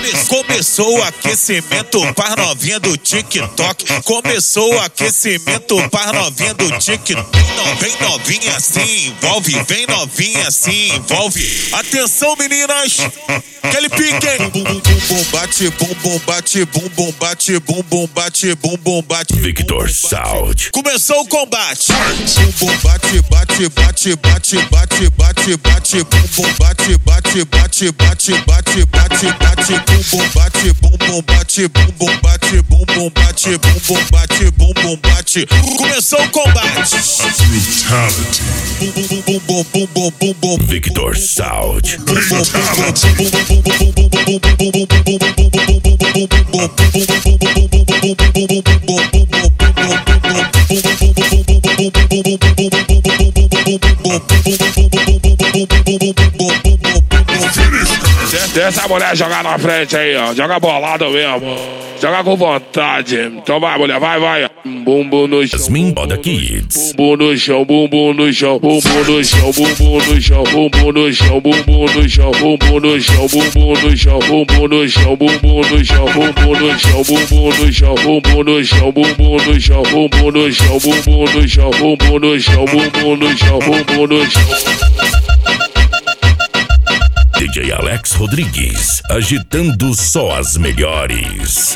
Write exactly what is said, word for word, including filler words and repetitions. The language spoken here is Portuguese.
Come- começou o aquecimento para novinha do TikTok. Começou o aquecimento para novinha do TikTok. Não, vem novinha assim, envolve. Vem novinha assim, envolve. Atenção, meninas. Aquele pique, hein? Bum, bum, bum, bum, bate, bum, bum, bate, bum, bum, bate, bum, bum, bate, bum, bum, bate. Victor Sound. Começou o combate. Bum, bum, bate, bate, bate, bate, bate, bate, bate, bum, bum, bate, bate, bate, bate, bate, bate, bate, bum, bum, bate, bum, bum, bate, bum, bum, bate, bum, bum, bate, bum, bum, bate, bum, bum, bate. Começou o combate. Brutality. Bum, bum, bum, bum, bum, bum, bum, bum, bum. Victor Sound. Deixa a mulher jogar na frente aí, ó. Joga bolado mesmo. Joga com vontade. Então vai, mulher, vai, vai. Bumbum no chão. Jasmine Boda Kids. Bumbum no chão, bumbum no chão, bumbum no chão, bumbum no chão, bumbum no chão, bumbum no chão, bumbum no chão, bumbum no chão, bumbum no chão, bumbum no chão, bumbum no chão, bumbum no chão, bumbum no chão, bumbum no chão, bumbum no chão, bumbum no chão, bumbum no chão, bumbum no chão, bumbum no chão. D J Alex Rodrigues, agitando só as melhores.